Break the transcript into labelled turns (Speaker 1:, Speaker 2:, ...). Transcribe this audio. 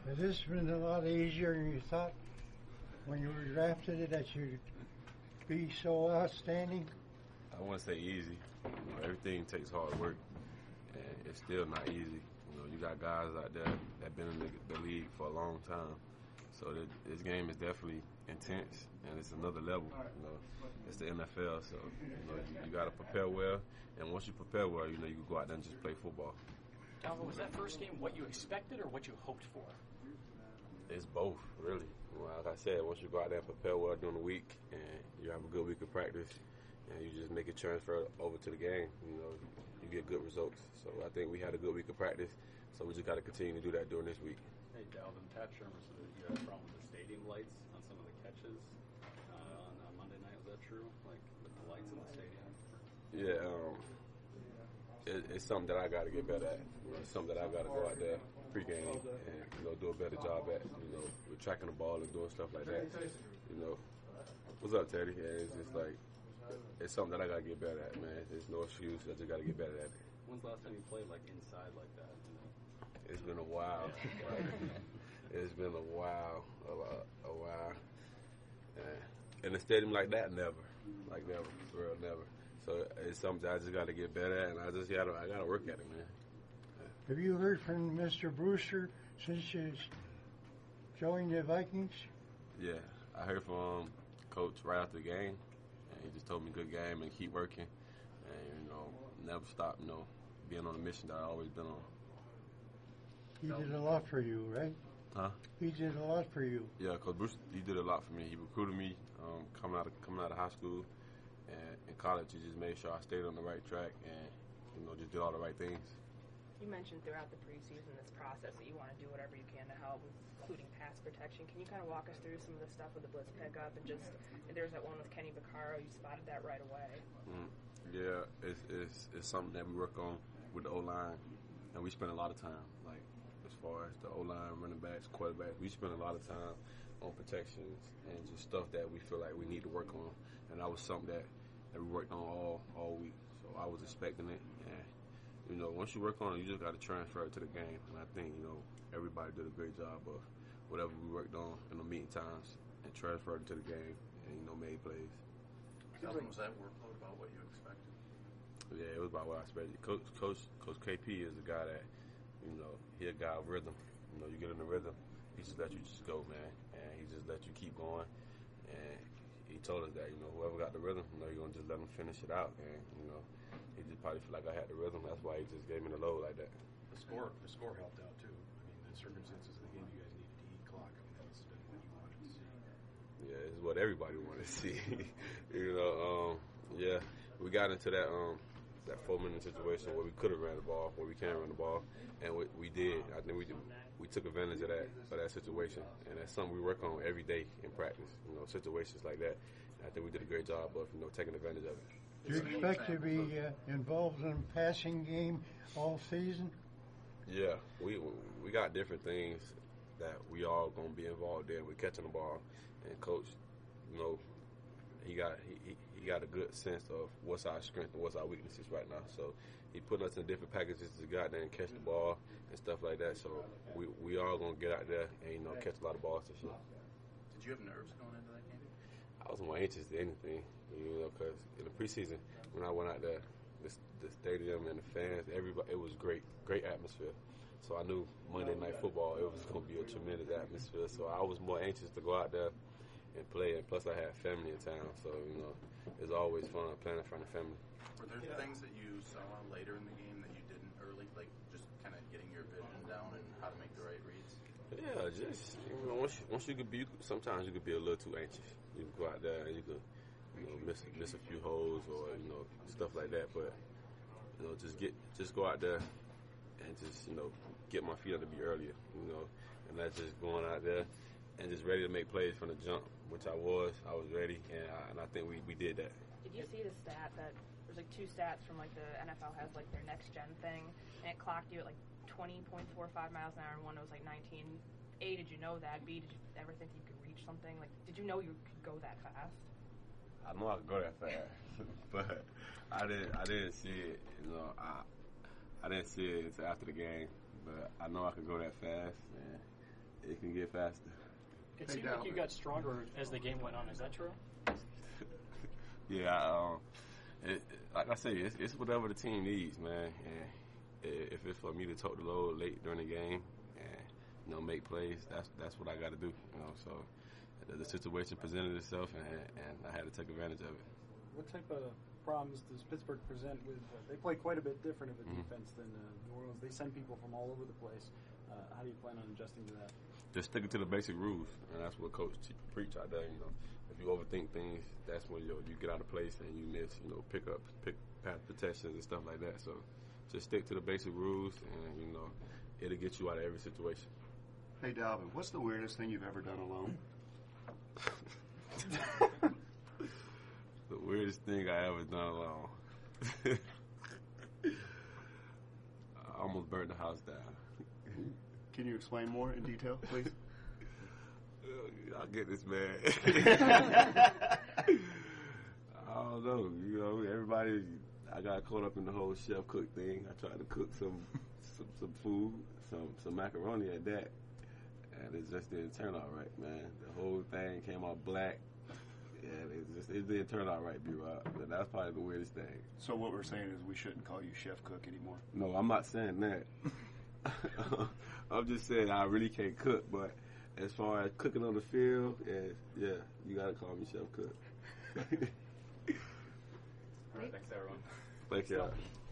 Speaker 1: Has this been a lot easier than you thought when you were drafted that you'd be so outstanding?
Speaker 2: I wouldn't say easy. Everything takes hard work, and it's still not easy. You got guys out there that been in the league for a long time. So this game is definitely intense, and it's another level. It's the NFL, so you got to prepare well. And once you prepare well, you can go out there and just play football.
Speaker 3: Calvin, was that first game what you expected or what you hoped for?
Speaker 2: It's both, really. Like I said, once you go out there and prepare well during the week, and you have a good week of practice, and you just make it transfer over to the game, you get good results. So I think we had a good week of practice, so we just got to continue to do that during this week.
Speaker 4: Hey, Dalvin, Pat Shermer said that you had a problem with the stadium lights on some of the catches on Monday night. Is that true? Like with the lights in the stadium?
Speaker 2: Yeah, it's something that I got to get better at. It's something that I got to go out there pregame and do a better job at. With tracking the ball and doing stuff like that. What's up, Teddy? Yeah, it's just like it's something that I got to get better at, man. There's no excuse. I just got to get better at it.
Speaker 4: When's the last time you played like inside like that?
Speaker 2: It's been a while. It's been a while. In a stadium like that, never. Like never, for real, never. So it's something I just got to get better at, and I got to work at it, man.
Speaker 1: Have you heard from Mr. Brewster since you joined the Vikings?
Speaker 2: Yeah, I heard from Coach right after the game, and he just told me good game and keep working, and never stop, being on the mission that I always been on.
Speaker 1: He did a lot for you, right?
Speaker 2: Huh?
Speaker 1: He did a lot for you.
Speaker 2: Yeah, Coach Bruce, he did a lot for me. He recruited me coming out of high school, and in college, he just made sure I stayed on the right track and just did all the right things.
Speaker 5: You mentioned throughout the preseason this process that you want to do whatever you can to help, including pass protection. Can you kind of walk us through some of the stuff with the blitz pickup and just there's that one with Kenny Vaccaro, you spotted that right away.
Speaker 2: Yeah, it's something that we work on with the O-line, and we spend a lot of time, like as far as the O-line, running backs, quarterbacks, we spend a lot of time on protections and just stuff that we feel like we need to work on, and that was something that we worked on all week, so I was expecting it, and once you work on it, you just got to transfer it to the game. And I think, everybody did a great job of whatever we worked on in the meeting times and transferred it to the game and, made plays.
Speaker 6: Calvin, was that workload about what you expected?
Speaker 2: Yeah, it was about what I expected. Coach KP is the guy that, he a guy of rhythm. You get in the rhythm, he just let you just go, man. And he just let you keep going. And he told us that, whoever got the rhythm, you're going to just let them finish it out. And, he just probably feel like I had the rhythm. That's why he just gave me the load like that.
Speaker 7: The score helped out too. I mean, the circumstances of the game, you guys needed to eat clock. I mean, that must have been what you wanted to see.
Speaker 2: Yeah, it's what everybody wanted to see. Yeah, we got into that 4-minute situation where we could have ran the ball, where we can run the ball, and we did. I think we took advantage of that situation, and that's something we work on every day in practice. Situations like that. And I think we did a great job of taking advantage of it.
Speaker 1: Do you expect to be involved in the passing game all season?
Speaker 2: Yeah, we got different things that we all gonna be involved in with catching the ball, and Coach, he got a good sense of what's our strength and what's our weaknesses right now. So he put us in different packages to go out there and catch the ball and stuff like that. So we all gonna get out there and catch a lot of balls this year.
Speaker 6: Did you have nerves going into that game?
Speaker 2: I was more anxious than anything, because in the preseason, when I went out there, the stadium and the fans, everybody, it was great atmosphere. So I knew Monday Night Football, it was going to be a tremendous atmosphere. So I was more anxious to go out there and play, and plus I had family in town. So, it's always fun playing in front of family.
Speaker 6: Were there things that you saw later in the game that you didn't early, like just kind of getting your vision down and how to make the right reads?
Speaker 2: Yeah, just, once you could be, sometimes you could be a little too anxious. You can go out there and you could, miss a few holes or, stuff like that. But, just go out there and just, get my feet under me earlier, and that's just going out there and just ready to make plays from the jump, which I was ready, and I think we did that.
Speaker 5: Did you see the stat that there's like two stats from like the NFL has like their next gen thing, and it clocked you at like 20.45 miles an hour, and one was like 19. A, did you know that? B, did you ever think you could reach something? Like, did you know you could go that fast?
Speaker 2: I know I could go that fast, but I didn't see it. I didn't see it until after the game, but I know I could go that fast, and it can get faster.
Speaker 3: It
Speaker 8: Hey,
Speaker 3: seemed like you
Speaker 8: Dalvin.
Speaker 3: got stronger as the game went on. Is that true?
Speaker 2: Yeah, like I say, it's whatever the team needs, man. And if it's for me to tote the load late during the game and make plays, that's what I got to do. So the situation presented itself, and I had to take advantage of it.
Speaker 7: What type of problems does Pittsburgh present with? They play quite a bit different of a
Speaker 2: Mhm.
Speaker 7: defense than New Orleans. They send people from all over the place. How do you plan on adjusting to that?
Speaker 2: Just sticking to the basic rules, and that's what Coach preach out there. If you overthink things, that's when you get out of place and you miss, pick pass protections and stuff like that. So just stick to the basic rules, and it'll get you out of every situation.
Speaker 8: Hey, Dalvin, what's the weirdest thing you've ever done alone?
Speaker 2: The weirdest thing I ever done alone. I almost burned the house down.
Speaker 8: Can you explain more in detail, please?
Speaker 2: I'll get this, man. I don't know. Everybody, I got caught up in the whole chef cook thing. I tried to cook some food, some macaroni at that, and it just didn't turn out right, man. The whole thing came out black, and it didn't turn out right, B-Rob. But that's probably the weirdest thing.
Speaker 8: So what we're saying is we shouldn't call you Chef Cook anymore.
Speaker 2: No, I'm not saying that. I'm just saying I really can't cook, but as far as cooking on the field, yeah, you gotta call me Chef Cook.
Speaker 4: All right, thanks everyone.
Speaker 2: Thank you.